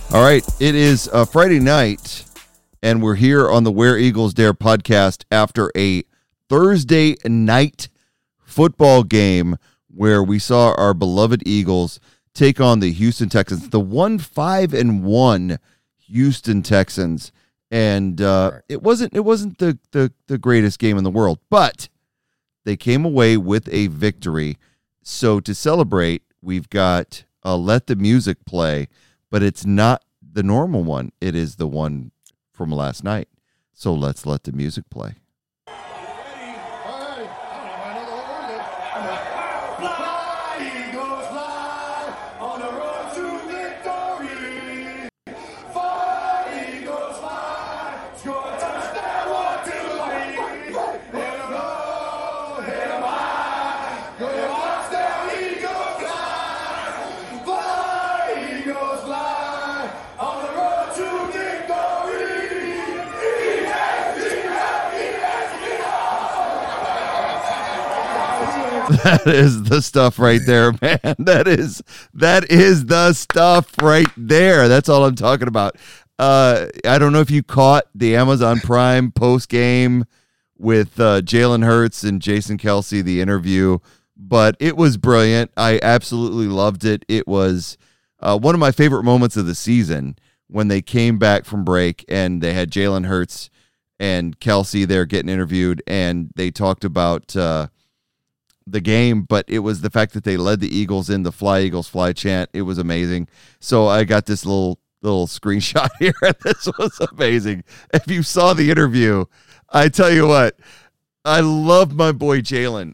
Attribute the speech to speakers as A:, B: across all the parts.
A: All right, it is Friday night, and we're here on the Where Eagles Dare podcast after a Thursday night football game where we saw our beloved Eagles take on the Houston Texans, the 1-5-1 Houston Texans, and it wasn't the greatest game in the world, but they came away with a victory. So to celebrate, we've got Let the Music Play, but it's not the normal one. It is the one from last night. So let's let the music play. That is the stuff right there, man. That is the stuff right there. That's all I'm talking about. I don't know if you caught the Amazon Prime post game with Jalen Hurts and Jason Kelce, the interview, but it was brilliant. I absolutely loved it. It was one of my favorite moments of the season when they came back from break and they had Jalen Hurts and Kelce there getting interviewed, and they talked about the game, but it was the fact that they led the Eagles in the Fly Eagles Fly chant. It was amazing. So I got this little screenshot here. This was amazing. If you saw the interview, I tell you what, I love my boy Jalen.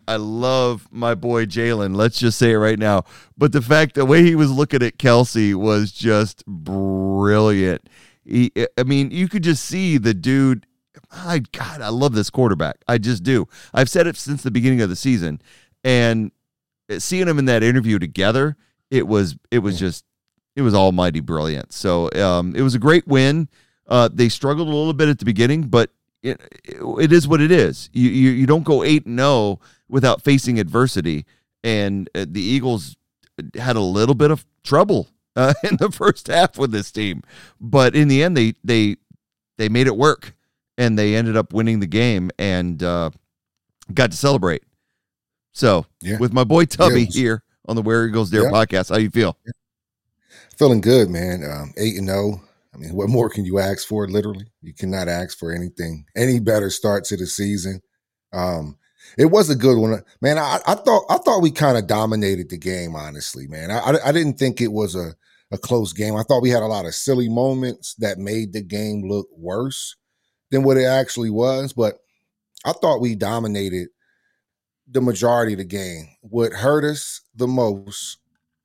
A: Let's just say it right now. But the way he was looking at Kelce was just brilliant. You could just see the dude. My God, I love this quarterback. I just do. I've said it since the beginning of the season, and seeing them in that interview together, it was almighty brilliant. So it was a great win. They struggled a little bit at the beginning, but it is what it is. You don't go 8-0 without facing adversity, and the Eagles had a little bit of trouble in the first half with this team, but in the end, they made it work. And they ended up winning the game and got to celebrate. So, with my boy Tubby here on the Where Eagles Dare podcast, how you feel?
B: Feeling good, man. 8-0. I mean, what more can you ask for? Literally, you cannot ask for any better start to the season. It was a good one, man. I thought we kind of dominated the game. Honestly, man, I didn't think it was a close game. I thought we had a lot of silly moments that made the game look worse than what it actually was, but I thought we dominated the majority of the game. What hurt us the most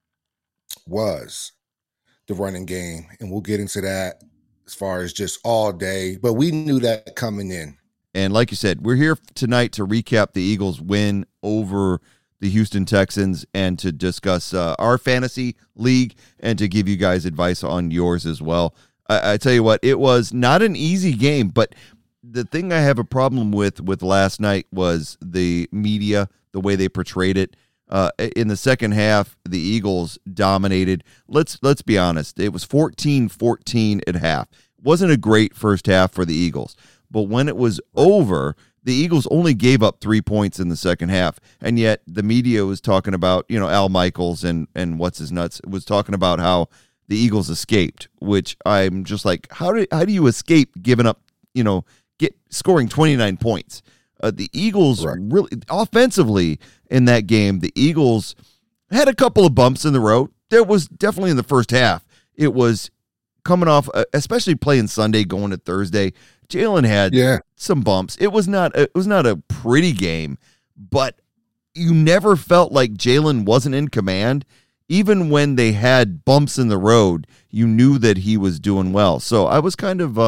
B: was the running game, and we'll get into that as far as just all day, but we knew that coming in.
A: And like you said, we're here tonight to recap the Eagles' win over the Houston Texans and to discuss our fantasy league and to give you guys advice on yours as well. I tell you what, it was not an easy game, but the thing I have a problem with last night was the media, the way they portrayed it. In the second half, the Eagles dominated. Let's be honest. It was 14-14 at half. It wasn't a great first half for the Eagles, but when it was over, the Eagles only gave up 3 points in the second half, and yet the media was talking about, Al Michaels and what's his nuts was talking about how the Eagles escaped, which I'm just like, how do you escape giving up, scoring 29 points? The Eagles really offensively in that game, the Eagles had a couple of bumps in the road. There was definitely in the first half. It was coming off, especially playing Sunday, going to Thursday. Jalen had some bumps. It was not a pretty game, but you never felt like Jalen wasn't in command. Even when they had bumps in the road, you knew that he was doing well. So I was kind of,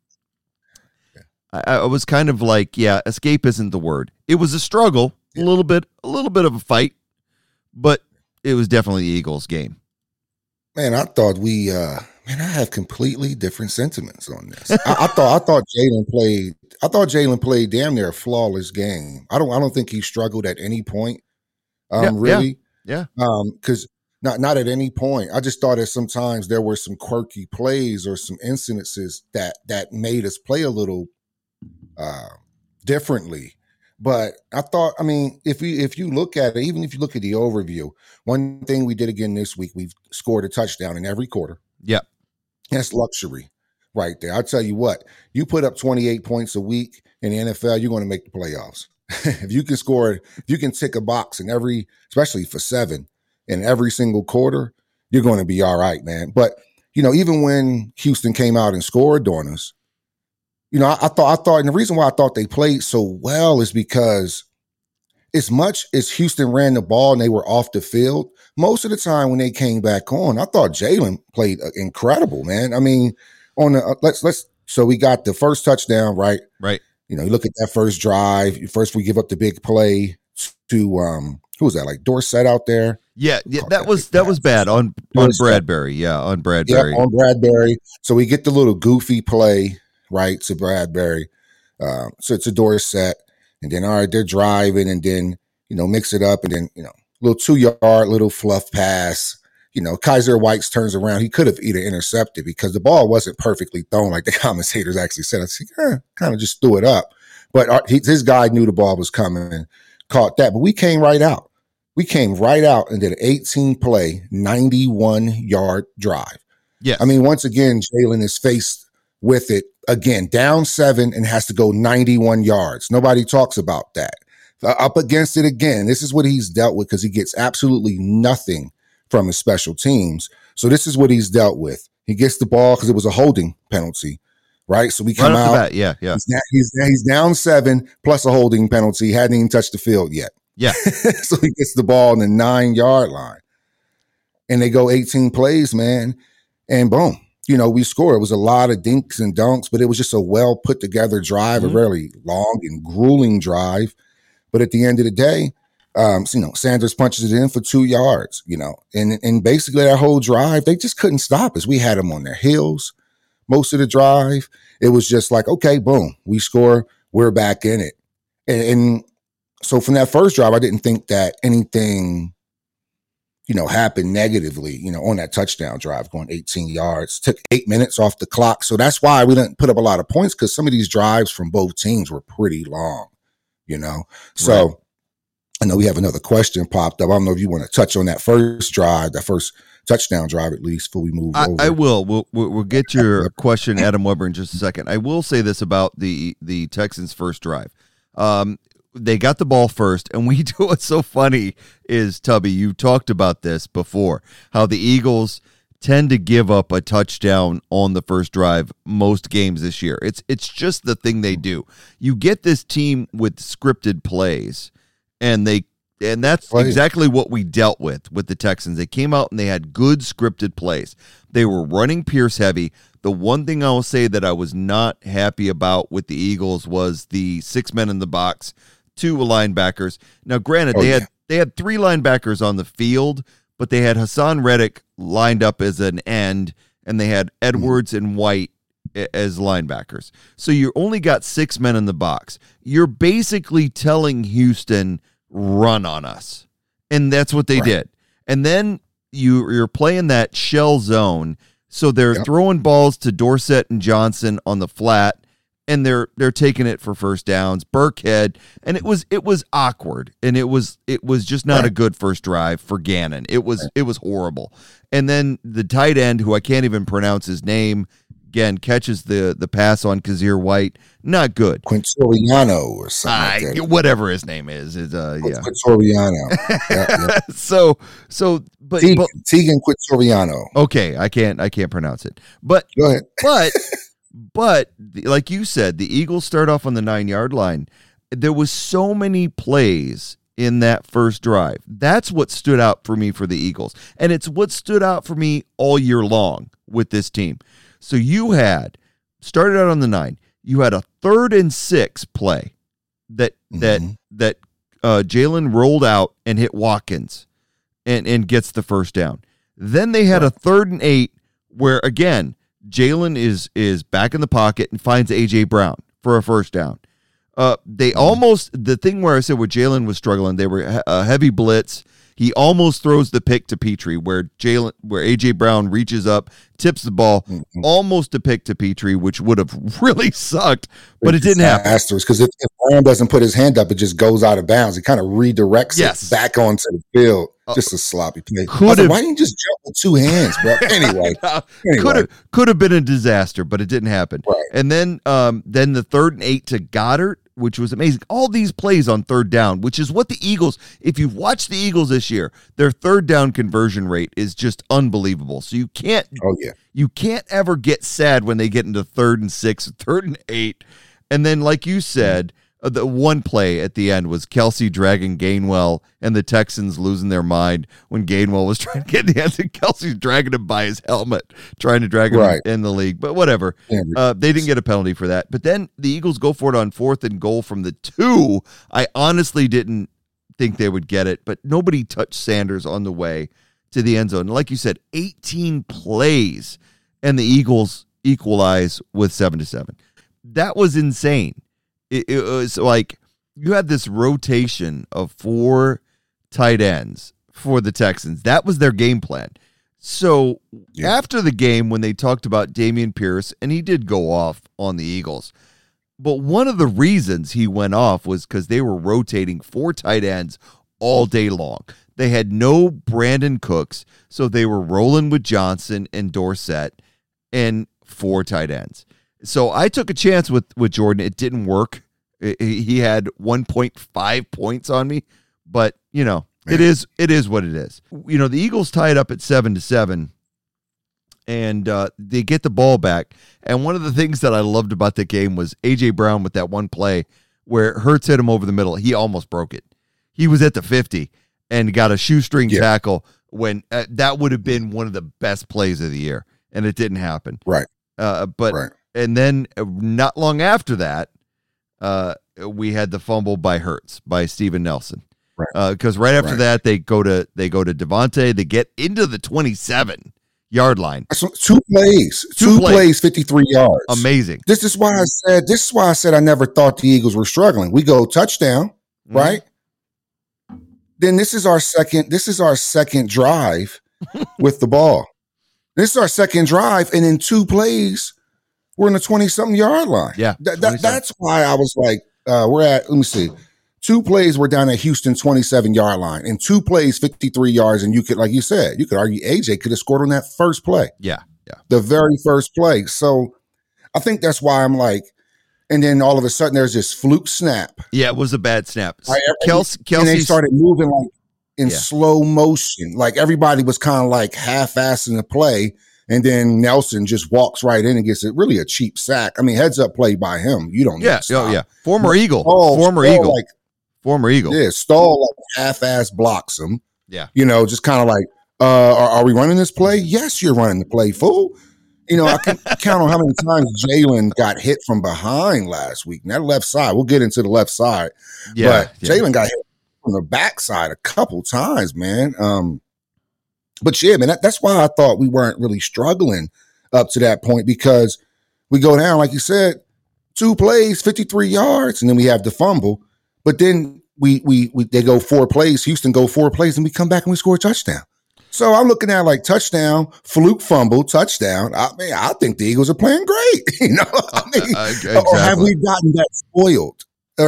A: escape isn't the word. It was a struggle, a little bit of a fight, but it was definitely the Eagles' game.
B: Man, I thought I have completely different sentiments on this. I thought Jalen played damn near a flawless game. I don't think he struggled at any point. Really.
A: Yeah.
B: Because Not at any point. I just thought that sometimes there were some quirky plays or some incidences that made us play a little differently. But I thought, I mean, if you look at it, even if you look at the overview, one thing we did again this week, we've scored a touchdown in every quarter.
A: Yep.
B: That's luxury right there. I'll tell you what, you put up 28 points a week in the NFL, you're going to make the playoffs. If you can score, if you can tick a box in every, especially for 7 in every single quarter, you're going to be all right, man. But, you know, even when Houston came out and scored on us, you know, I thought, and the reason why I thought they played so well is because as much as Houston ran the ball and they were off the field, most of the time when they came back on, I thought Jalen played incredible, man. I mean, on the so we got the first touchdown, right?
A: Right.
B: You know, you look at that first drive. First, we give up the big play to who was that? Like Dorsett out there.
A: Yeah, that was bad on Bradbury. Yeah, on Bradbury.
B: Yeah, on Bradbury. So we get the little goofy play, right, to Bradbury. So it's a Dorsett. And then, all right, they're driving and then, you know, mix it up. And then, you know, little 2-yard, little fluff pass. You know, Kaiser White turns around. He could have either intercepted because the ball wasn't perfectly thrown like the commentators actually said. I said, kind of just threw it up. But his guy knew the ball was coming and caught that. But we came right out. We came right out and did an 18-play, 91-yard drive.
A: Yes.
B: I mean, once again, Jalen is faced with it again, down 7 and has to go 91 yards. Nobody talks about that. Up against it again. This is what he's dealt with because he gets absolutely nothing from his special teams. So this is what he's dealt with. He gets the ball because it was a holding penalty, right? So we come
A: right
B: out.
A: Yeah.
B: He's down 7 plus a holding penalty. He hadn't even touched the field yet.
A: Yeah.
B: So he gets the ball on the 9-yard line. And they go 18 plays, man. And boom. You know, we score. It was a lot of dinks and dunks, but it was just a well put together drive, a really long and grueling drive. But at the end of the day, you know, Sanders punches it in for 2 yards, you know, and basically that whole drive, they just couldn't stop us. We had them on their heels most of the drive. It was just like, okay, boom, we score, we're back in it. And so from that first drive, I didn't think that anything, you know, happened negatively, you know, on that touchdown drive going 18 yards, took 8 minutes off the clock. So that's why we didn't put up a lot of points because some of these drives from both teams were pretty long, you know? So right. I know we have another question popped up. I don't know if you want to touch on that first drive, that first touchdown drive, at least before we move over.
A: I will. We'll get your question, Adam Weber, in just a second. I will say this about the Texans' first drive. They got the ball first, and we do what's so funny is, Tubby, you talked about this before, how the Eagles tend to give up a touchdown on the first drive most games this year. It's just the thing they do. You get this team with scripted plays, and that's exactly what we dealt with the Texans. They came out and they had good scripted plays. They were running Pierce heavy. The one thing I will say that I was not happy about with the Eagles was the 6 men in the box, 2 linebackers. Now, granted, they had 3 linebackers on the field, but they had Hassan Reddick lined up as an end, and they had Edwards and White as linebackers. So you only got 6 men in the box. You're basically telling Houston, run on us. And that's what they did. And then you're playing that shell zone, so they're throwing balls to Dorsett and Johnson on the flat, and they're taking it for first downs. Burkhead, and it was awkward, and it was just not a good first drive for Gannon. It was horrible. And then the tight end, who I can't even pronounce his name, again catches the pass on Kazir White. Not good.
B: Quintoriano or something like that.
A: Whatever his name is.
B: Quintoriano.
A: But
B: Tegan Quintoriano.
A: Okay, I can't pronounce it. But
B: go ahead.
A: But like you said, the Eagles start off on the 9-yard line. There was so many plays in that first drive. That's what stood out for me for the Eagles. And it's what stood out for me all year long with this team. So you started out on the 9. You had a 3rd and 6 play that Jalen rolled out and hit Watkins and gets the first down. Then they had a 3rd and 8 where, again, Jalen is back in the pocket and finds A.J. Brown for a first down. They almost, the thing where I said where Jalen was struggling, they were a heavy blitz. He almost throws the pick to Petrie, where AJ Brown reaches up, tips the ball, almost a pick to Petrie, which would have really sucked, but it didn't happen.
B: Because if Brown doesn't put his hand up, it just goes out of bounds. It kind of redirects it back onto the field. Just a sloppy play. Why didn't you just jump with two hands, bro? Anyway.
A: Could have been a disaster, but it didn't happen.
B: Right.
A: And then the 3rd and 8 to Goddard, which was amazing. All these plays on 3rd down, which is what the Eagles, if you've watched the Eagles this year, their 3rd down conversion rate is just unbelievable. So you can't ever get sad when they get into 3rd and 6, 3rd and 8. And then, like you said, the one play at the end was Kelsey dragging Gainwell and the Texans losing their mind when Gainwell was trying to get in the end, and Kelsey's dragging him by his helmet, trying to drag him in the league. But whatever. They didn't get a penalty for that. But then the Eagles go for it on 4th and goal from the 2. I honestly didn't think they would get it, but nobody touched Sanders on the way to the end zone. And like you said, 18 plays, and the Eagles equalize with 7-7. That was insane. It was like you had this rotation of 4 tight ends for the Texans. That was their game plan. So after the game, when they talked about Dameon Pierce, and he did go off on the Eagles, but one of the reasons he went off was because they were rotating 4 tight ends all day long. They had no Brandon Cooks, so they were rolling with Johnson and Dorsett and 4 tight ends. So I took a chance with Jordan. It didn't work. He had 1.5 points on me, but it is what it is. The Eagles tied up at 7-7, and they get the ball back. And one of the things that I loved about the game was AJ Brown with that one play where Hurts hit him over the middle. He almost broke it. He was at the 50 and got a shoestring tackle when that would have been one of the best plays of the year, and it didn't happen.
B: Right.
A: And then not long after that, we had the fumble by Hurts, by Steven Nelson. Right. Because right after that, they go to Devontae. They get into the 27-yard line.
B: So 2 plays, 53 yards.
A: Amazing.
B: This is why I said I never thought the Eagles were struggling. We go touchdown, right? Then this is our second drive with the ball. This is our second drive, and in 2 plays, we're in the 20-something yard line.
A: Yeah.
B: That's why I was like, let me see. 2 plays, we're down at Houston 27-yard line. In 2 plays, 53 yards, and you could, like you said, you could argue AJ could have scored on that first play.
A: Yeah.
B: The very first play. So I think that's why I'm like, and then all of a sudden there's this fluke snap.
A: Yeah, it was a bad snap.
B: Kelsey, and they started moving like in slow motion. Like everybody was kind of like half-assing the play. And then Nelson just walks right in and gets really a cheap sack. I mean, heads up play by him. You don't need to stop.
A: Former Eagle. Former Eagle.
B: Yeah, Stahl like half-ass blocks him.
A: Yeah.
B: Just kind of like, are we running this play? Yes, you're running the play, fool. I can count on how many times Jalen got hit from behind last week. And that left side, we'll get into the left side.
A: Yeah.
B: But Jalen got hit from the backside a couple times, man. But yeah, man, that's why I thought we weren't really struggling up to that point, because we go down, like you said, 2 plays, 53 yards, and then we have the fumble. But then they go 4 plays, Houston go 4 plays, and we come back and we score a touchdown. So I'm looking at like touchdown, fluke fumble, touchdown. I think the Eagles are playing great. Exactly. Or have we gotten that spoiled?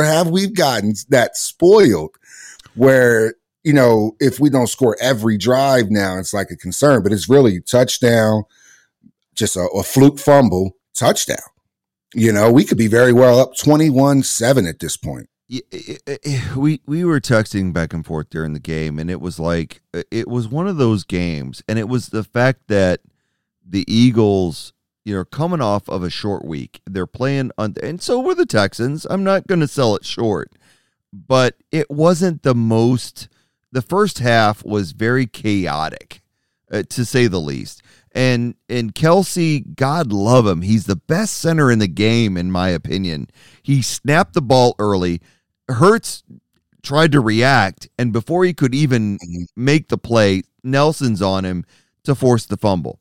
B: Where if we don't score every drive now, it's like a concern, but it's really touchdown, just a fluke fumble, touchdown. We could be very well up 21-7 at this point.
A: We were texting back and forth during the game, and it was like, it was one of those games, and it was the fact that the Eagles, coming off of a short week, they're playing and so were the Texans. I'm not going to sell it short, but it wasn't the first half was very chaotic, to say the least. And Kelsey, God love him, he's the best center in the game, in my opinion. He snapped the ball early. Hurts tried to react, and before he could even make the play, Nelson's on him to force the fumble.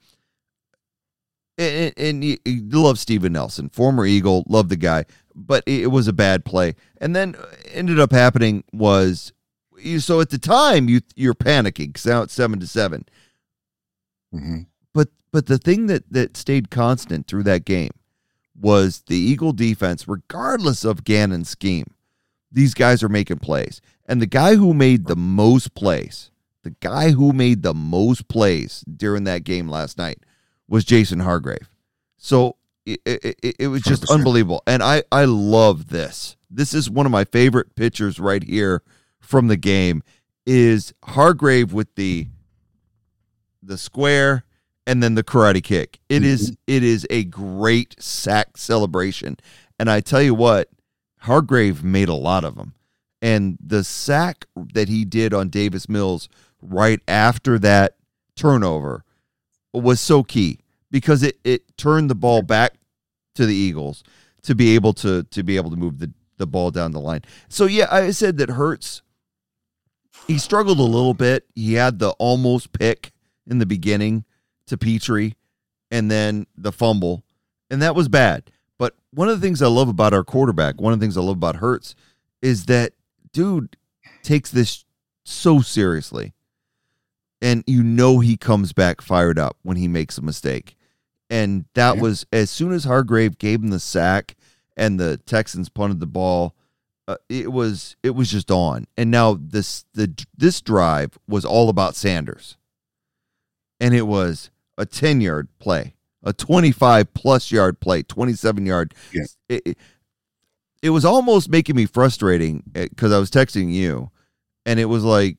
A: And you love Steven Nelson, former Eagle, love the guy, but it was a bad play. And then ended up happening was So at the time, you're panicking because now it's 7-7.
B: Mm-hmm.
A: But the thing that stayed constant through that game was the Eagle defense, regardless of Gannon's scheme. These guys are making plays. And the guy who made the most plays during that game last night was Jason Hargrave. So it was just 100%. Unbelievable. And I love this. This is one of my favorite pictures right here from the game is Hargrave with the square and then the karate kick. It is a great sack celebration. And I tell you what, Hargrave made a lot of them. And the sack that he did on Davis Mills right after that turnover was so key because it turned the ball back to the Eagles to be able to move the ball down the line. So yeah, I said that Hurts, he struggled a little bit. He had the almost pick in the beginning to Petrie and then the fumble, and that was bad. But one of the things I love about our quarterback, one of the things I love about Hurts is that dude takes this so seriously. And he comes back fired up when he makes a mistake. And that was as soon as Hargrave gave him the sack and the Texans punted the ball, it was just on. And now this drive was all about Sanders. And it was a 10-yard play, a 25-plus yard play, 27-yard.
B: Yes.
A: It was almost making me frustrating because I was texting you, and it was like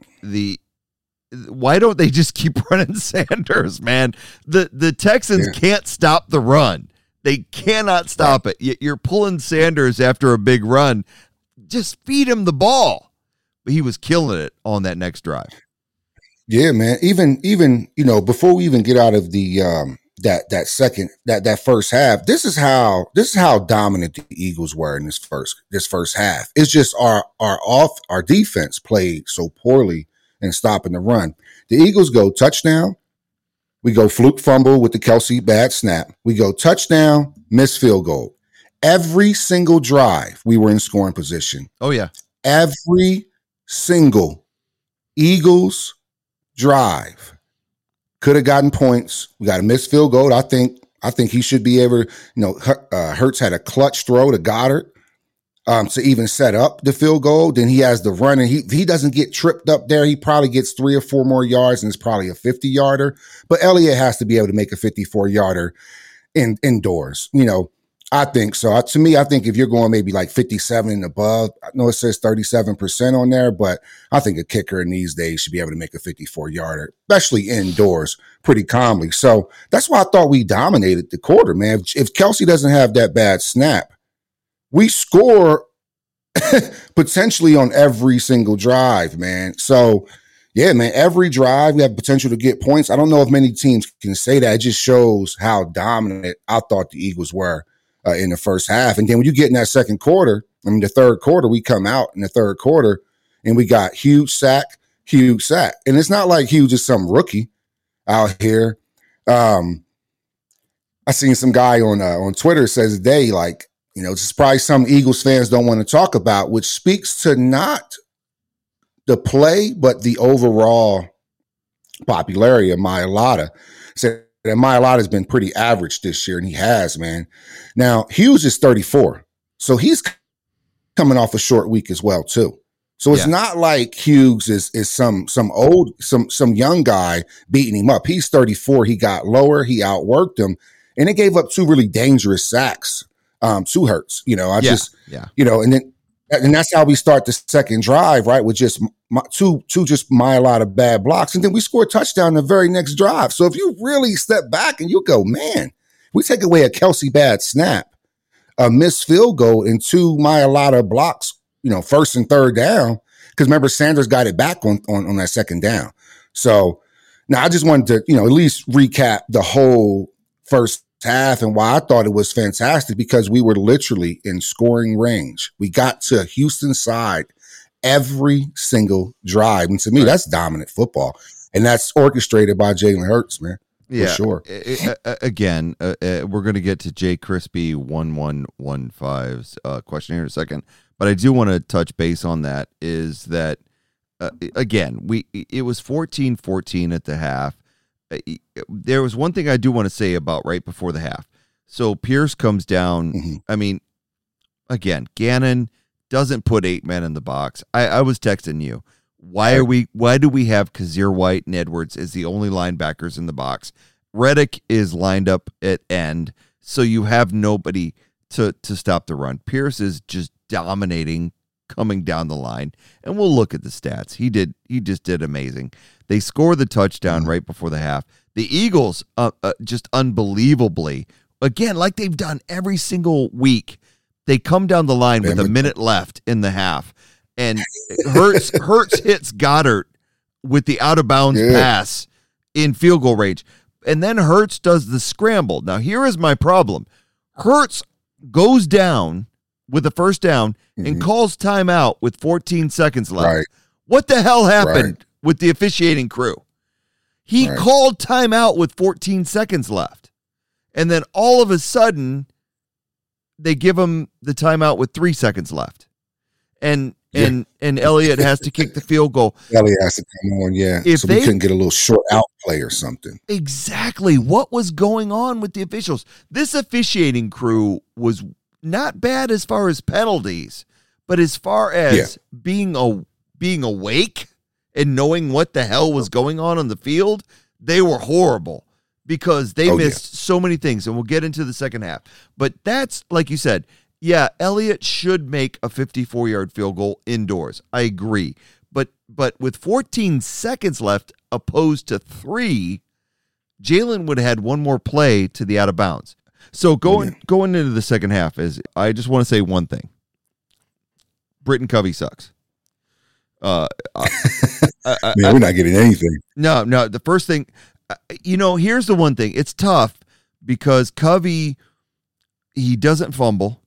A: why don't they just keep running Sanders, man? The Texans can't stop the run. They cannot stop it. You're pulling Sanders after a big run. Just feed him the ball. But he was killing it on that next drive.
B: Yeah, man. Even before we even get out of the that first half, this is how dominant the Eagles were in this first half. It's just our defense played so poorly in stopping the run. The Eagles go touchdown. We go fluke fumble with the Kelsey bad snap. We go touchdown, miss field goal. Every single drive we were in scoring position.
A: Oh yeah.
B: Every single Eagles drive could have gotten points. We got a missed field goal. I think he should be able to, Hurts had a clutch throw to Goddard to even set up the field goal. Then he has the run, and he doesn't get tripped up there. He probably gets 3 or 4 more yards, and it's probably a 50-yarder. But Elliott has to be able to make a 54-yarder indoors. I think so. To me, I think if you're going maybe like 57 and above, I know it says 37% on there, but I think a kicker in these days should be able to make a 54-yarder, especially indoors, pretty calmly. So that's why I thought we dominated the quarter, man. If Kelsey doesn't have that bad snap, we score potentially on every single drive, man. So, yeah, man, every drive we have potential to get points. I don't know if many teams can say that. It just shows how dominant I thought the Eagles were in the first half. And then when you get in that the third quarter, we come out in the third quarter and we got huge sack. And it's not like Hughes is some rookie out here. I seen some guy on Twitter says today, like, this is probably some Eagles fans don't want to talk about, which speaks to not the play, but the overall popularity of Mailata. Said that Mailata has been pretty average this year, and he has, man. Now, Hughes is 34, so he's coming off a short week as well, too. So it's not like Hughes is some young guy beating him up. He's 34. He got lower. He outworked him, and it gave up 2 really dangerous sacks to Hurts. And that's how we start the second drive, right? With just two Mailata bad blocks. And then we score a touchdown in the very next drive. So if you really step back and you go, man, we take away a Kelsey bad snap, a missed field goal, and 2 Mailata blocks, first and third down. Because remember, Sanders got it back on that second down. So now I just wanted to, at least recap the whole first half and why I thought it was fantastic, because we were literally in scoring range. We got to Houston's side every single drive. And to me, that's dominant football. And that's orchestrated by Jalen Hurts, man.
A: Yeah,
B: for sure.
A: Again, we're going to get to Jay Crispy 1115's question here in a second. But I do want to touch base on that, is that again, it was 14-14 at the half. There was one thing I do want to say about right before the half. So Pierce comes down.
B: Mm-hmm.
A: I mean, again, Gannon doesn't put 8 men in the box. I was texting you. Why do we have Kazir White and Edwards as the only linebackers in the box? Reddick is lined up at end, so you have nobody to stop the run. Pierce is just dominating coming down the line, and we'll look at the stats. He just did amazing. They score the touchdown right before the half. The Eagles, just unbelievably, again, like they've done every single week, they come down the line with a minute left in the half, and Hurts hits Goddard with the out of bounds pass in field goal range, and then Hurts does the scramble. Now here is my problem: Hurts goes down with a first down and calls timeout with 14 seconds left.
B: Right.
A: What the hell happened with the officiating crew? He called timeout with 14 seconds left. And then all of a sudden, they give him the timeout with 3 seconds left. And Elliott has to kick the field goal.
B: Elliott has to come on, so we couldn't get a little short out play or something.
A: Exactly. What was going on with the officials? This officiating crew was not bad as far as penalties, but as far as being awake and knowing what the hell was going on the field, they were horrible because they missed so many things, and we'll get into the second half. But that's, like you said, Elliott should make a 54-yard field goal indoors. I agree. But with 14 seconds left opposed to 3, Jalen would have had one more play to the out of bounds. So going into the second half, I just want to say one thing. Britton Covey sucks.
B: Man, we're not getting anything.
A: No. The first thing, here's the one thing. It's tough because Covey, he doesn't fumble.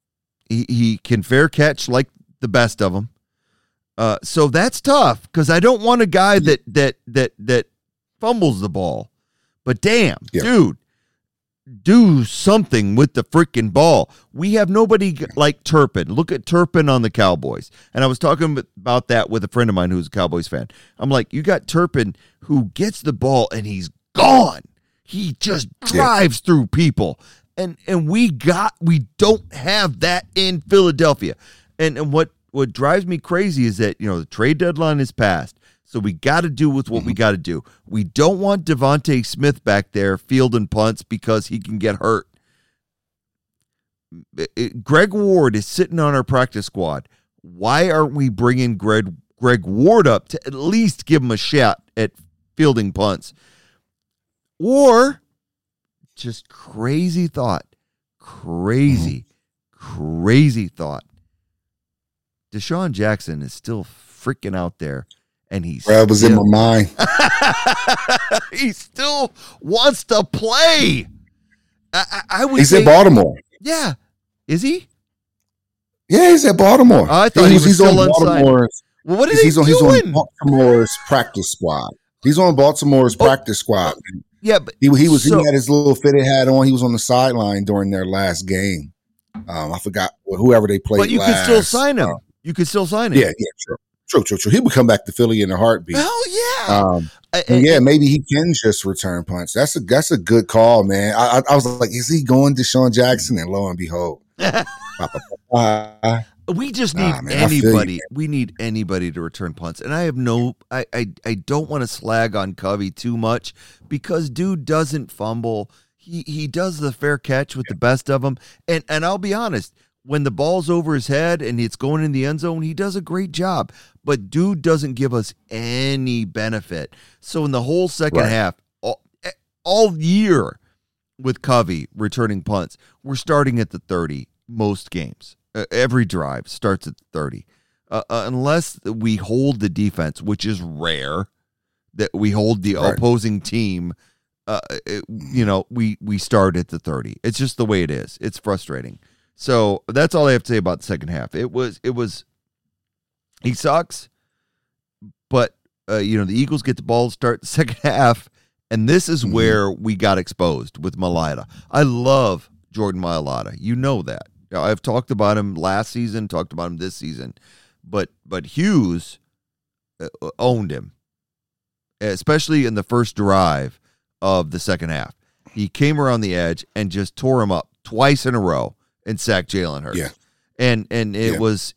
A: He can fair catch like the best of them. So that's tough because I don't want a guy that fumbles the ball. But damn, dude, do something with the freaking ball. We have nobody like Turpin. Look at Turpin on the Cowboys. And I was talking about that with a friend of mine who's a Cowboys fan. I'm like, you got Turpin who gets the ball and he's gone. He just drives through people. And we don't have that in Philadelphia. And what drives me crazy is that, the trade deadline is passed. So we got to do with what we got to do. We don't want Devontae Smith back there fielding punts because he can get hurt. Greg Ward is sitting on our practice squad. Why aren't we bringing Greg Ward up to at least give him a shot at fielding punts? Or just crazy thought. Crazy thought. Deshaun Jackson is still freaking out there. And
B: that was in my mind.
A: He still wants to play.
B: He's in Baltimore.
A: Yeah. Is he?
B: Yeah, he's at Baltimore.
A: I thought he's still on
B: Baltimore's.
A: Well, what is
B: he's on Baltimore's practice squad. He's on Baltimore's practice squad.
A: Yeah, but
B: he had his little fitted hat on. He was on the sideline during their last game. I forgot whoever they played.
A: But you could still sign him. You could still sign him.
B: Yeah, true. True. He would come back to Philly in a heartbeat.
A: Hell yeah.
B: Maybe he can just return punts. That's a good call, man. I was like, is he going to Deshaun Jackson? And lo and behold.
A: We just need anybody. We need anybody to return punts. And I have I don't want to slag on Covey too much because dude doesn't fumble. He does the fair catch with the best of them. And I'll be honest, when the ball's over his head and it's going in the end zone, he does a great job. But dude doesn't give us any benefit. So in the whole second half, all year with Covey returning punts, we're starting at the 30 most games. Every drive starts at 30. Unless we hold the defense, which is rare, that we hold the opposing team, we start at the 30. It's just the way it is. It's frustrating. So that's all I have to say about the second half. He sucks, but the Eagles get the ball to start the second half, and this is where we got exposed with Mailata. I love Jordan Mailata. You know that. I've talked about him last season, talked about him this season, but Hughes owned him, especially in the first drive of the second half. He came around the edge and just tore him up twice in a row and sacked Jalen Hurts.
B: Yeah.
A: And it was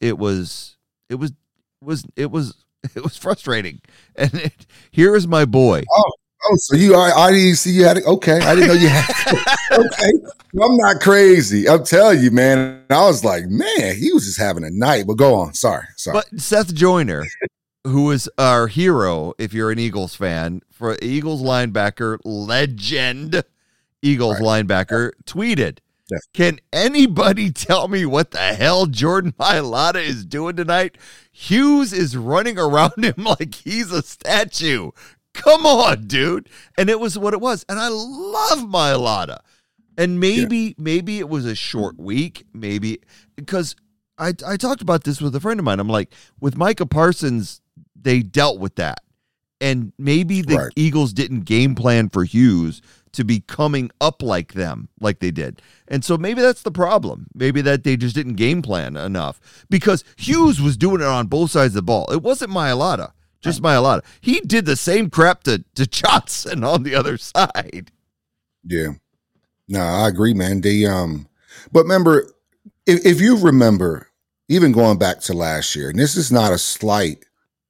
A: frustrating. And here is my boy.
B: So I didn't see you had it. Okay. I didn't know you had it. Okay. I'm not crazy. I'm telling you, man. I was like, man, he was just having a night. But go on. Sorry.
A: But Seth Joyner, who is our hero, if you're an Eagles fan, for Eagles linebacker, legend Eagles linebacker, tweeted, can anybody tell me what the hell Jordan Mailata is doing tonight? Hughes is running around him like he's a statue. Come on, dude. And it was what it was. And I love Mailata. And maybe it was a short week, maybe, because I talked about this with a friend of mine. I'm like, with Micah Parsons, they dealt with that. And maybe the Eagles didn't game plan for Hughes to be coming up like them, like they did. And so maybe that's the problem. Maybe that they just didn't game plan enough, because Hughes was doing it on both sides of the ball. It wasn't Mailata, just Mailata. He did the same crap to Johnson on the other side.
B: Yeah. No, I agree, man. But remember, if you remember, even going back to last year, and this is not a slight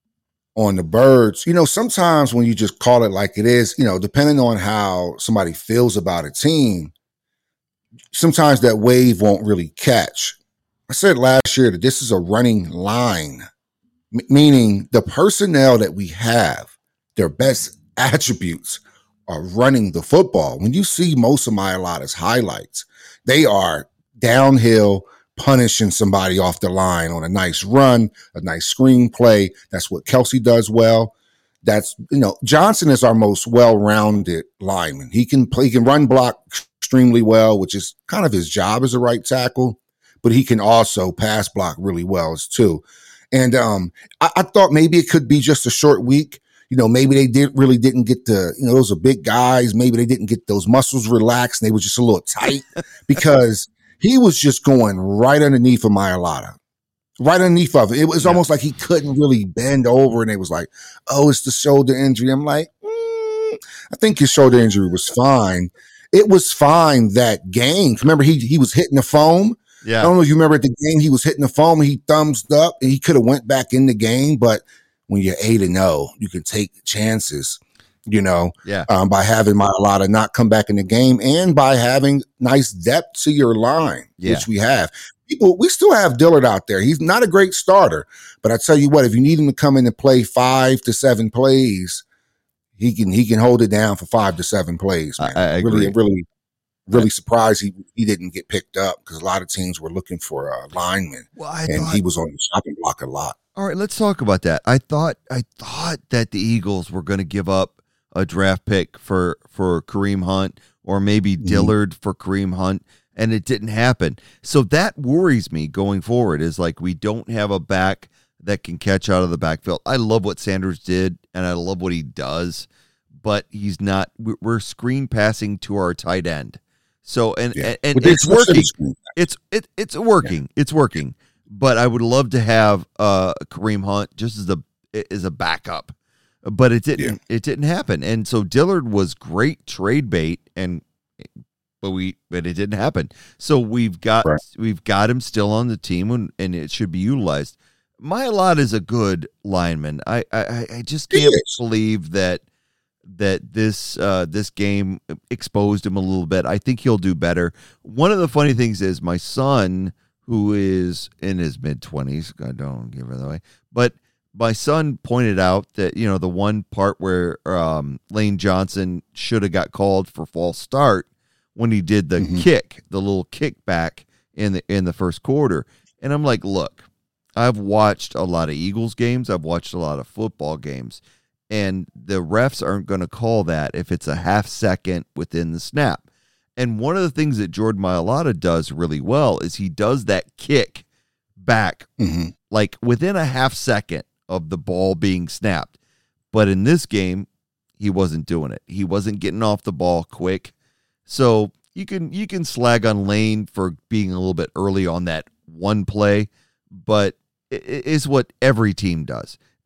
B: on the Birds, sometimes when you just call it like it is, depending on how somebody feels about a team, sometimes that wave won't really catch. I said last year that this is a running line, meaning the personnel that we have, their best attributes are running the football. When you see most of Mailata's highlights, they are downhill, punishing somebody off the line on a nice run, a nice screenplay. That's what Kelsey does well. That's, Johnson is our most well-rounded lineman. He can run block extremely well, which is kind of his job as a right tackle, but he can also pass block really well as too. And I thought maybe it could be just a short week. Maybe they didn't get those are big guys. Maybe they didn't get those muscles relaxed and they were just a little tight, because he was just going right underneath of Mailata, right underneath of it. It was almost like he couldn't really bend over, and they was like, oh, it's the shoulder injury. I'm like, I think his shoulder injury was fine. It was fine that game. Remember, he was hitting the foam. Yeah. I don't know if you remember at the game, he was hitting the foam and he thumbs up and he could have went back in the game, but when you're 8-0, you can take chances, by having Mailata not come back in the game, and by having nice depth to your line, which we have. We still have Dillard out there. He's not a great starter, but I tell you what, if you need him to come in and play 5 to 7 plays, he can hold it down for 5 to 7 plays. Man.
A: I agree.
B: Really surprised he didn't get picked up, because a lot of teams were looking for a lineman, he was on the chopping block a lot.
A: All right, let's talk about that. I thought that the Eagles were going to give up a draft pick for Kareem Hunt, or maybe Dillard for Kareem Hunt, and it didn't happen. So that worries me going forward, is like we don't have a back that can catch out of the backfield. I love what Sanders did, and I love what he does, but he's not. We're screen passing to our tight end. So and it's working. It's working. Yeah. It's working. But I would love to have Kareem Hunt just as a backup. But it didn't. Yeah. It didn't happen. And so Dillard was great trade bait, but it didn't happen. So we've got him still on the team, and it should be utilized. Mailata is a good lineman. I just can't believe that this game exposed him a little bit. I think he'll do better. One of the funny things is my son, who is in his mid-20s, I don't give it away, but my son pointed out that, the one part where Lane Johnson should have got called for false start when he did the kick, the little kickback in the first quarter. And I'm like, look, I've watched a lot of Eagles games. I've watched a lot of football games. And the refs aren't going to call that if it's a half second within the snap. And one of the things that Jordan Mailata does really well is he does that kick back like within a half second of the ball being snapped. But in this game, he wasn't doing it. He wasn't getting off the ball quick. So you can slag on Lane for being a little bit early on that one play, but it is what every team does.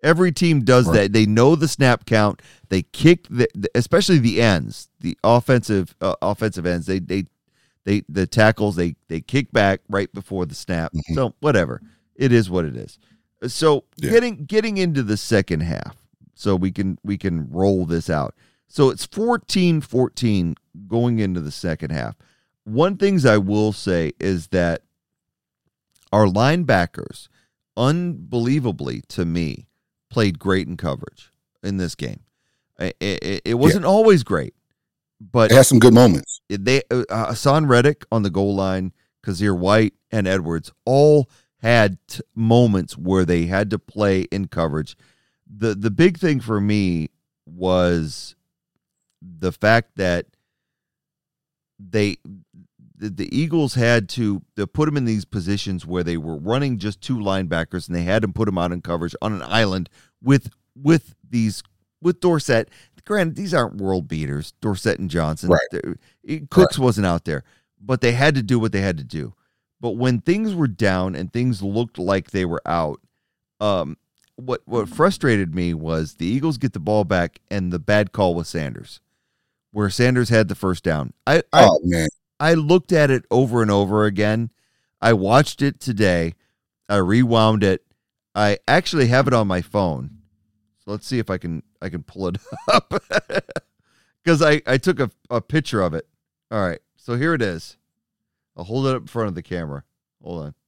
A: Every team does that. They know the snap count. They kick especially the ends, the offensive ends. The tackles they kick back right before the snap. Mm-hmm. So whatever, it is what it is. So getting into the second half, so we can roll this out. So it's 14-14 going into the second half. One things I will say is that our linebackers, unbelievably to me, played great in coverage in this game. It wasn't always great, but
B: it had some good moments.
A: Hassan Reddick on the goal line, Kazir White, and Edwards all had moments where they had to play in coverage. The big thing for me was the fact that the Eagles had to put them in these positions where they were running just two linebackers, and they had to put them out in coverage on an island with Dorsett. Granted, these aren't world beaters, Dorsett and Johnson.
B: Right.
A: Cooks wasn't out there, but they had to do what they had to do. But when things were down and things looked like they were out, what frustrated me was the Eagles get the ball back, and the bad call was Sanders, where Sanders had the first down.
B: Man.
A: I looked at it over and over again. I watched it today. I rewound it. I actually have it on my phone. So let's see if I can pull it up. Because I took a picture of it. All right. So here it is. I'll hold it up in front of the camera. Hold on.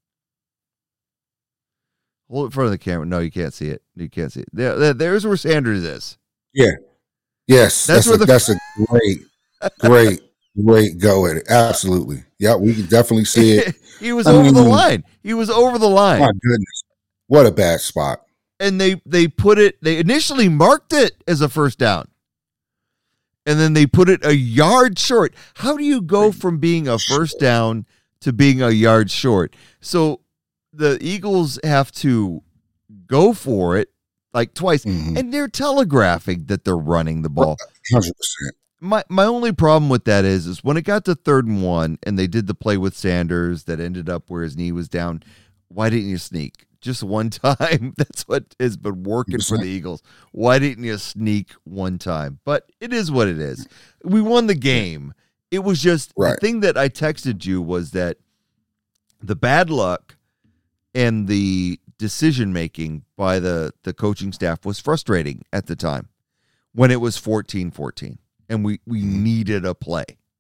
A: Hold it in front of the camera. No, you can't see it. You can't see it. There's where Sanders is.
B: Yeah. Yes. That's a great go at it. Absolutely. Yeah, we can definitely see it.
A: He was over the line. He was over the line.
B: My goodness. What a bad spot.
A: And they initially marked it as a first down. And then they put it a yard short. How do you go from being a first down to being a yard short? So the Eagles have to go for it like twice, and they're telegraphing that they're running the ball.
B: 100%.
A: My only problem with that is when it got to 3rd and 1 and they did the play with Sanders that ended up where his knee was down, why didn't you sneak? Just one time. That's what has been working for the Eagles. Why didn't you sneak one time? But it is what it is. We won the game. It was just the thing that I texted you was that the bad luck and the decision-making by the coaching staff was frustrating at the time when it was 14-14. And we needed a play.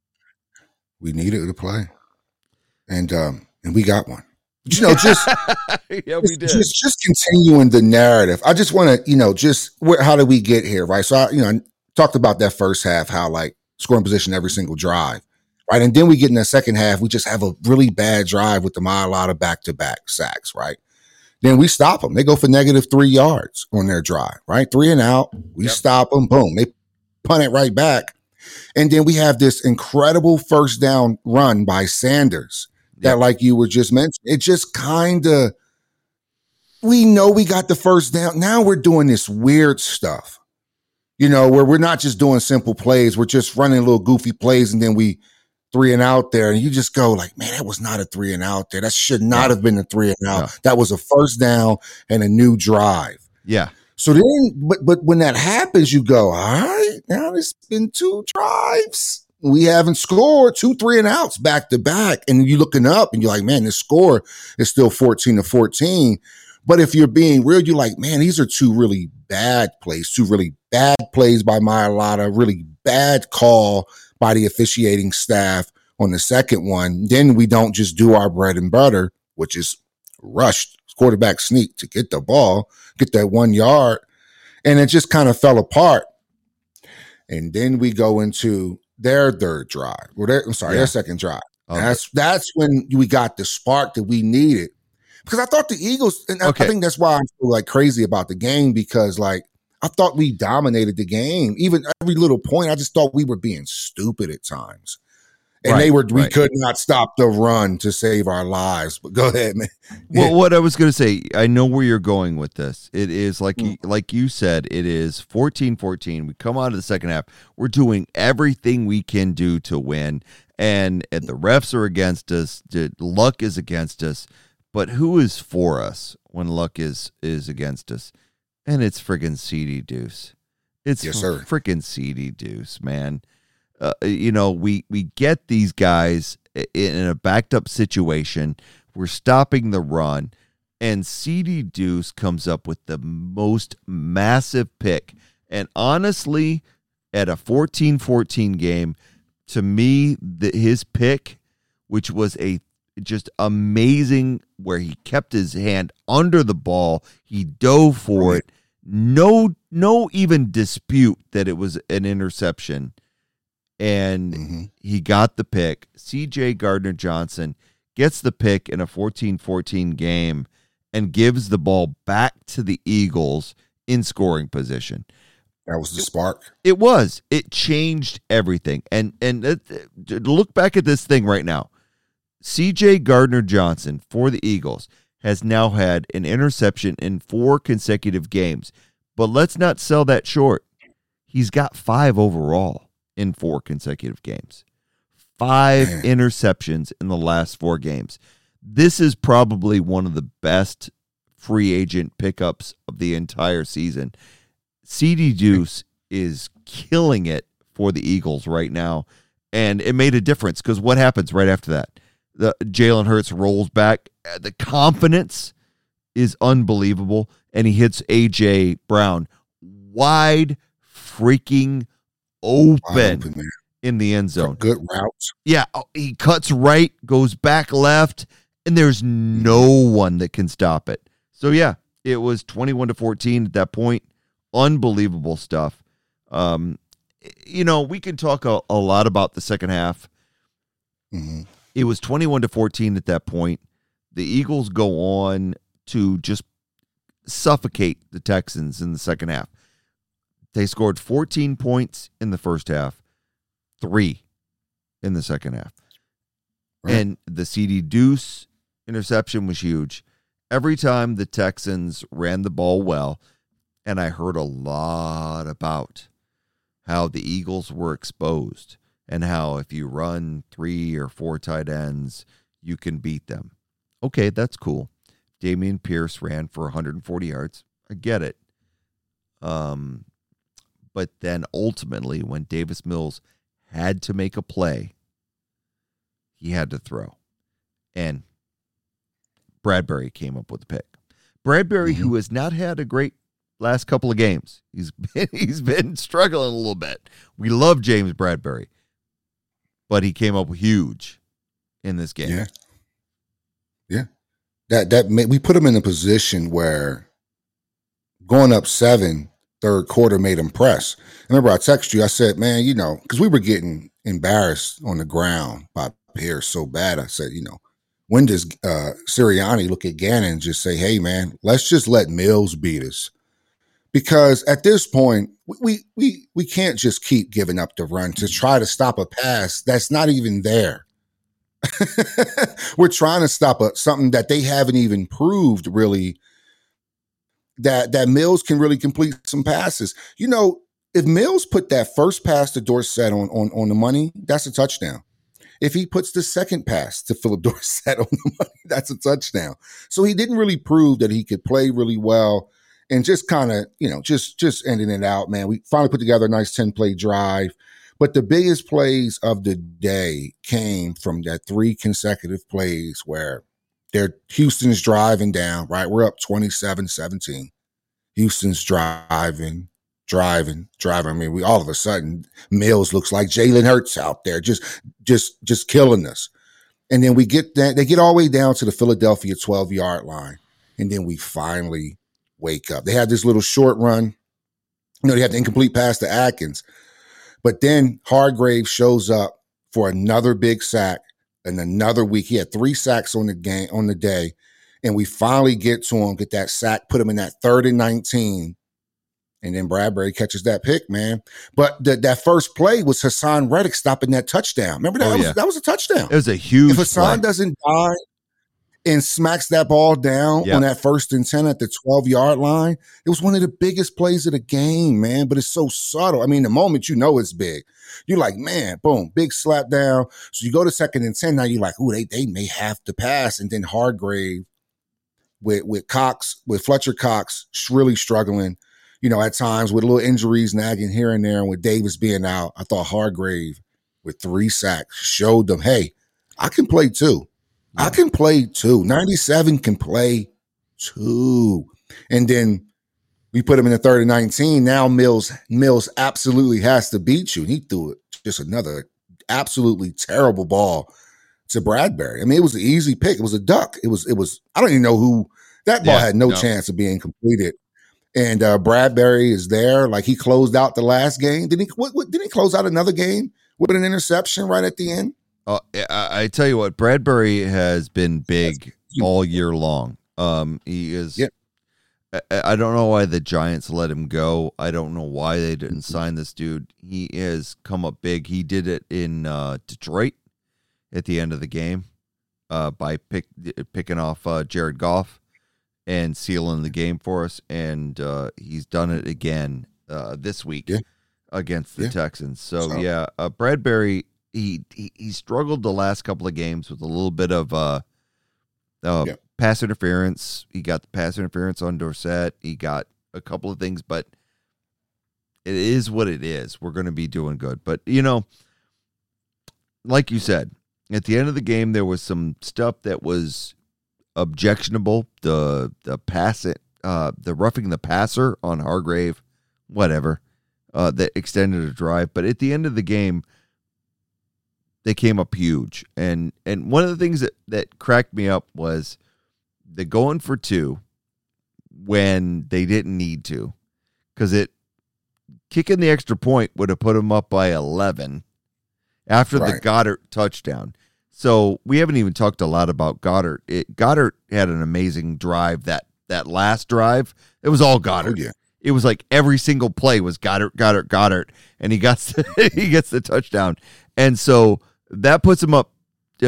B: We needed a play. And we got one. Just
A: yeah, we did.
B: Just continuing the narrative. I just want to, how did we get here, right? So I talked about that first half, how like scoring position every single drive, right? And then we get in the second half, we just have a really bad drive with the Mailata back-to-back sacks, right? Then we stop them. They go for -3 yards on their drive, right? 3 and out. We stop them. Boom. They punt it right back. And then we have this incredible first down run by Sanders that, like you were just mentioning, it just kind of, we know we got the first down. Now we're doing this weird stuff, where we're not just doing simple plays. We're just running little goofy plays, and then we 3 and out there, and you just go like, man, that was not a 3 and out there. That should not have been a 3 and out. No. That was a first down and a new drive.
A: Yeah.
B: So then, but when that happens, you go, all right, now it's been 2 drives. We haven't scored 2 3 and outs back to back. And you're looking up and you're like, man, this score is still 14-14. But if you're being real, you're like, man, these are 2 really bad plays, 2 really bad plays by Mailata, really bad call by the officiating staff on the second one. Then we don't just do our bread and butter, which is rushed quarterback sneak to get the ball, get that 1 yard. And it just kind of fell apart. And then we go into their third drive. Their second drive. Okay. That's when we got the spark that we needed. Because I thought the Eagles, and I think that's why I'm so like crazy about the game, because like I thought we dominated the game. Even every little point, I just thought we were being stupid at times. And we could not stop the run to save our lives. But go ahead, man.
A: Well, what I was going to say, I know where you're going with this. It is like you said, it is 14-14. We come out of the second half. We're doing everything we can do to win. And the refs are against us. The luck is against us. But who is for us when luck is against us? And it's friggin' CD Deuce. It's
B: Yes, sir.
A: freaking CD Deuce, man. We get these guys in a backed up situation. We're stopping the run, and CD Deuce comes up with the most massive pick. And honestly, at a 14-14 game, to me, his pick, which was a just amazing, where he kept his hand under the ball, he dove for it. No even dispute that it was an interception. And he got the pick. C.J. Gardner-Johnson gets the pick in a 14-14 game and gives the ball back to the Eagles in scoring position.
B: That was the spark.
A: It was. It changed everything. And look back at this thing right now. C.J. Gardner-Johnson for the Eagles has now had an interception in 4 consecutive games. But let's not sell that short. He's got 5 overall in 4 consecutive games. 5 interceptions in the last 4 games. This is probably one of the best free agent pickups of the entire season. CD Deuce is killing it for the Eagles right now. And it made a difference because what happens right after that? Jalen Hurts rolls back. The confidence is unbelievable. And he hits A.J. Brown wide freaking open in the end zone.
B: Good routes.
A: Yeah, he cuts right, goes back left, and there's no one that can stop it. So, yeah, it was 21-14 at that point. Unbelievable stuff. We can talk a lot about the second half. It was 21-14 at that point. The Eagles go on to just suffocate the Texans in the second half. They scored 14 points in the first half, 3 in the second half. Right. And the CD Deuce interception was huge. Every time the Texans ran the ball well, and I heard a lot about how the Eagles were exposed and how if you run 3 or 4 tight ends, you can beat them. Okay, that's cool. Dameon Pierce ran for 140 yards. I get it. But then ultimately, when Davis Mills had to make a play, he had to throw. And Bradbury came up with the pick. Bradbury, who has not had a great last couple of games. He's been struggling a little bit. We love James Bradbury, but he came up huge in this game.
B: Yeah. That we put him in a position where going up 7, third quarter made him press. Remember, I texted you. I said, man, because we were getting embarrassed on the ground by Pierce so bad. I said, when does Sirianni look at Gannon and just say, hey, man, let's just let Mills beat us? Because at this point, we can't just keep giving up the run to try to stop a pass that's not even there. We're trying to stop something that they haven't even proved really that Mills can really complete some passes. If Mills put that first pass to Dorsett on the money, that's a touchdown. If he puts the second pass to Philip Dorsett on the money, that's a touchdown. So he didn't really prove that he could play really well and just kind of, just ending it out, man. We finally put together a nice 10-play drive. But the biggest plays of the day came from that 3 consecutive plays where Houston's driving down, right? We're up 27-17. Houston's driving. I mean, we all of a sudden, Mills looks like Jalen Hurts out there, just killing us. And then they get all the way down to the Philadelphia 12-yard line. And then we finally wake up. They had this little short run. They had the incomplete pass to Atkins. But then Hargrave shows up for another big sack and another week. He had 3 sacks on the day. And we finally get to him, get that sack, put him in that 3rd and 19. And then Bradbury catches that pick, man. But that first play was Hassan Reddick stopping that touchdown. Remember that? That was a touchdown.
A: It was a huge
B: If Hassan doesn't die and smacks that ball down on that 1st and 10 at the 12-yard line, it was one of the biggest plays of the game, man. But it's so subtle. I mean, the moment it's big, you're like, man, boom, big slap down. So you go to 2nd and 10. Now you're like, ooh, they may have to pass. And then Hargrave with Cox, with Fletcher Cox really struggling, at times with little injuries nagging here and there, and with Davis being out, I thought Hargrave with 3 sacks showed them, hey, I can play too. Yeah. I can play too. 97 can play too. And then we put him in the 3rd and 19. Now Mills absolutely has to beat you. And he threw it just another absolutely terrible ball to Bradbury. I mean, it was an easy pick. It was a duck. It was. I don't even know who that ball had no chance of being completed. And Bradbury is there. Like, he closed out the last game. Didn't he close out another game with an interception right at the end?
A: I tell you what, Bradbury has been big all year long. He is. Yep. I don't know why the Giants let him go. I don't know why they didn't sign this dude. He has come up big. He did it in Detroit at the end of the game by picking off Jared Goff and sealing the game for us. And he's done it again this week against the Texans. So, Bradbury, he struggled the last couple of games with a little bit of pass interference. He got the pass interference on Dorsett. He got a couple of things, but it is what it is. We're going to be doing good. But, like you said, at the end of the game, there was some stuff that was objectionable. The roughing the passer on Hargrave, whatever, that extended a drive. But at the end of the game, they came up huge. And one of the things that cracked me up was the going for 2 when they didn't need to, because kicking the extra point would have put them up by 11 after the Goddard touchdown. So we haven't even talked a lot about Goddard. Goddard had an amazing drive. That last drive, it was all Goddard. Oh, yeah. It was like every single play was Goddard, and he gets the touchdown. And so that puts him up,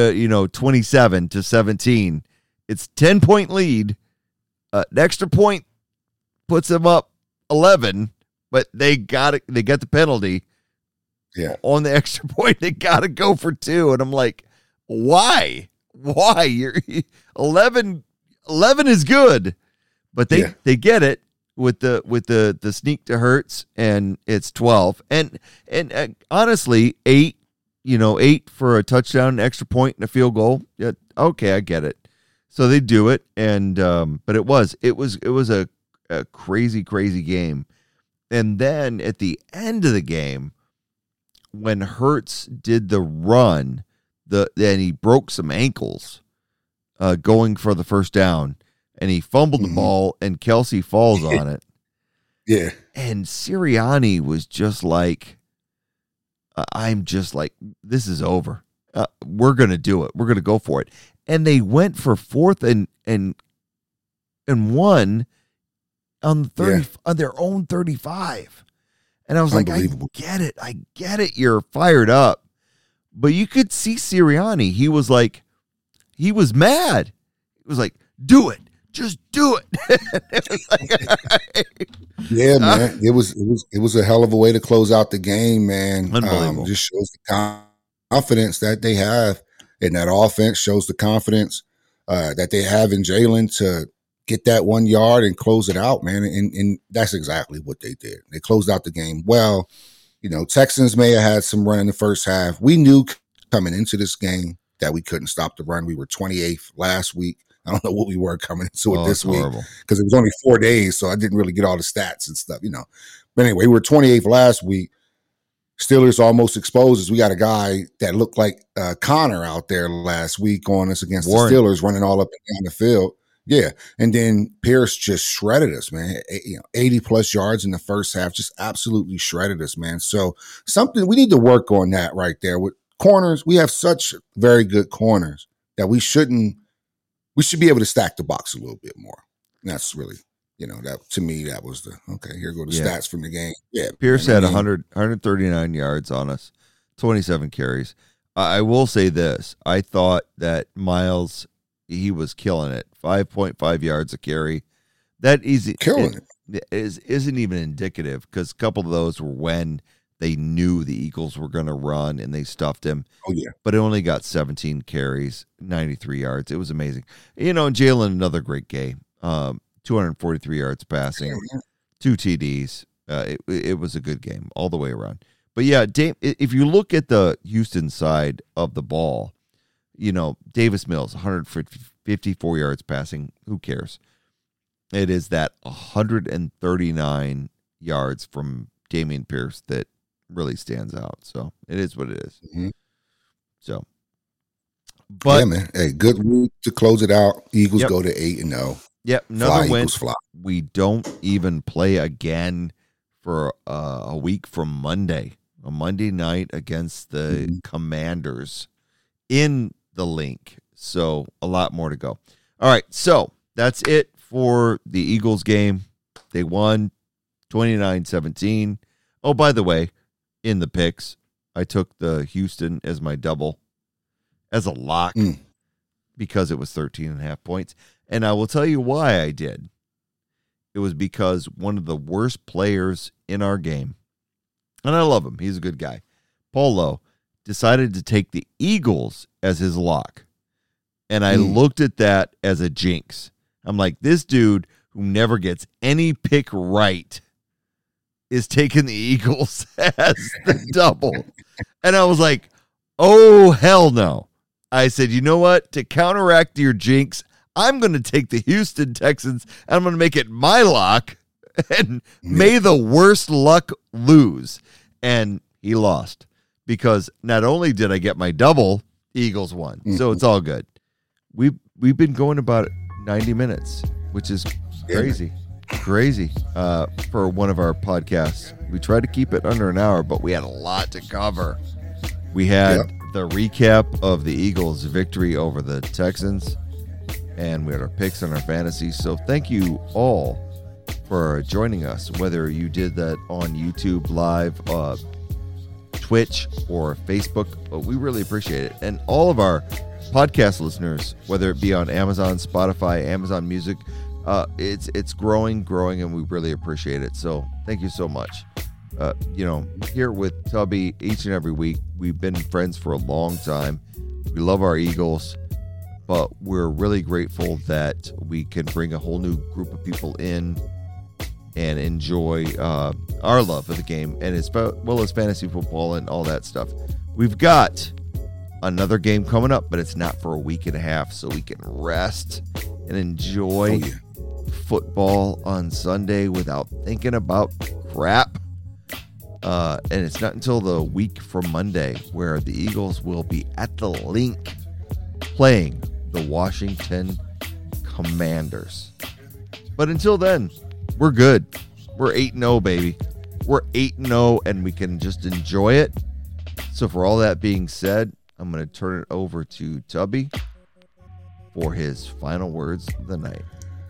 A: 27-17. It's 10-point lead. The extra point puts them up 11, but they got it. They got the penalty. Yeah. On the extra point, they got to go for 2, and I'm like, why? You're 11 is good, but they get it with the sneak to Hurts, and it's 12, and honestly 8 for a touchdown, extra point, and a field goal. Yeah, okay, I get it. So they do it, and but it was a crazy game. And then at the end of the game, when Hurts did the run, and he broke some ankles going for the first down, and he fumbled the ball, and Kelsey falls on it.
B: Yeah.
A: And Sirianni was just like, I'm just like, this is over. We're going to do it. We're going to go for it. And they went for 4th and 1 on the 30 on their own 35. And I was like, I get it. You're fired up. But you could see Sirianni. He was like, he was mad. He was like, do it. Just do it. It was like,
B: yeah, man. It was a hell of a way to close out the game, man.
A: Unbelievable.
B: Just shows the confidence that they have in that offense, shows the confidence that they have in Jalen to get that 1 yard and close it out, man. And that's exactly what they did. They closed out the game well. Texans may have had some run in the first half. We knew coming into this game that we couldn't stop the run. We were 28th last week. I don't know what we were coming into it this week because it was only 4 days, so I didn't really get all the stats and stuff, But anyway, we were 28th last week. Steelers almost exposed us. We got a guy that looked like Connor out there last week on us against Warren. The Steelers, running all up and down the field. Yeah, and then Pierce just shredded us, man. 80-plus yards in the first half, just absolutely shredded us, man. So something we need to work on that right there. With corners, we have such very good corners that we should be able to stack the box a little bit more. And that's really, that to me, that was here go the stats from the game. Yeah,
A: Pierce had 139 yards on us, 27 carries. I will say this. I thought that Miles, he was killing it. 5.5 yards a carry. That isn't even indicative because a couple of those were when they knew the Eagles were going to run, and they stuffed him.
B: Oh, yeah.
A: But it only got 17 carries, 93 yards. It was amazing. You know, Jalen, another great game. 243 yards passing, 2 TDs. It was a good game all the way around. But, yeah, if you look at the Houston side of the ball, you know, Davis Mills, 154 yards passing. Who cares? It is that 139 yards from Dameon Pierce that really stands out. So it is what it is.
B: Mm-hmm.
A: So, but
B: yeah, man. Hey, good week to close it out. Eagles go to 8-0.
A: Yep, another win.
B: Eagles fly.
A: We don't even play again for a week from Monday. A Monday night against the Commanders in the Link. So a lot more to go. All right, so that's it for the Eagles game. They won 29-17. Oh, by the way, in the picks, I took the Houston as my double, as a lock, because it was 13.5 points. And I will tell you why I did. It was because one of the worst players in our game, and I love him, he's a good guy, Paul Lowe, decided to take the Eagles as his lock. And I looked at that as a jinx. I'm like, this dude who never gets any pick right is taking the Eagles as the double. And I was like, oh, hell no. I said, you know what? To counteract your jinx, I'm going to take the Houston Texans, and I'm going to make it my lock, and may the worst luck lose. And he lost, because not only did I get my double, Eagles won. So it's all good. We've been going about 90 minutes, which is crazy. Crazy for one of our podcasts. We tried to keep it under an hour, but we had a lot to cover. We had the recap of the Eagles' victory over the Texans, and we had our picks and our fantasies. So thank you all for joining us, whether you did that on YouTube Live, Twitch, or Facebook. We really appreciate it. And all of our podcast listeners, whether it be on Amazon, Spotify, Amazon Music, it's growing, and we really appreciate it. So thank you so much. Here with Tubby each and every week, we've been friends for a long time. We love our Eagles, but we're really grateful that we can bring a whole new group of people in and enjoy our love of the game, and as well as fantasy football and all that stuff. We've got another game coming up, but it's not for a week and a half, so we can rest and enjoy football on Sunday without thinking about crap. And it's not until the week from Monday where the Eagles will be at the Link playing the Washington Commanders. But until then, we're good. We're 8-0, baby. We're 8-0, and we can just enjoy it. So for all that being said, I'm going to turn it over to Tubby for his final words of the night.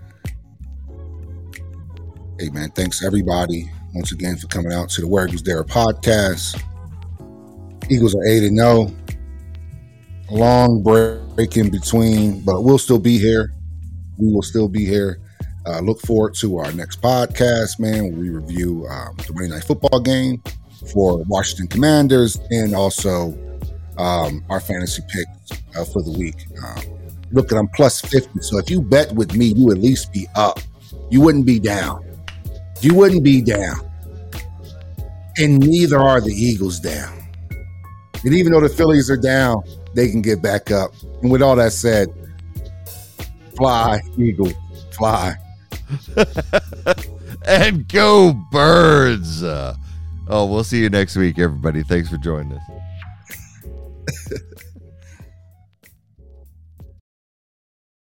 B: Hey, man, thanks everybody once again for coming out to the Where Eagles Dare podcast. Eagles are 8-0. A long break in between, but we'll still be here. We will still be here. Look forward to our next podcast, man, where we review the Monday Night Football game for Washington Commanders, and also our fantasy picks for the week. Look, I'm plus 50, so if you bet with me, you at least be up. You wouldn't be down. You wouldn't be down. And neither are the Eagles down. And even though the Phillies are down, they can get back up. And with all that said, fly, Eagles, fly.
A: And go Birds. We'll see you next week, everybody. Thanks for joining us.